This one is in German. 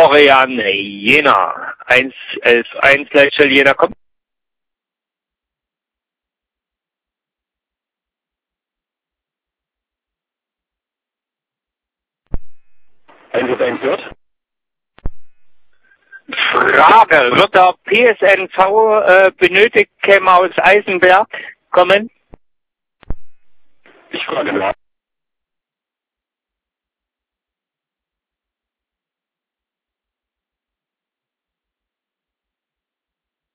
Florian Jena. 111 Leitstelle Jena, kommt. 111 wird. Frage, wird der PSNV benötigt, käme aus Eisenberg kommen? Ich frage nach.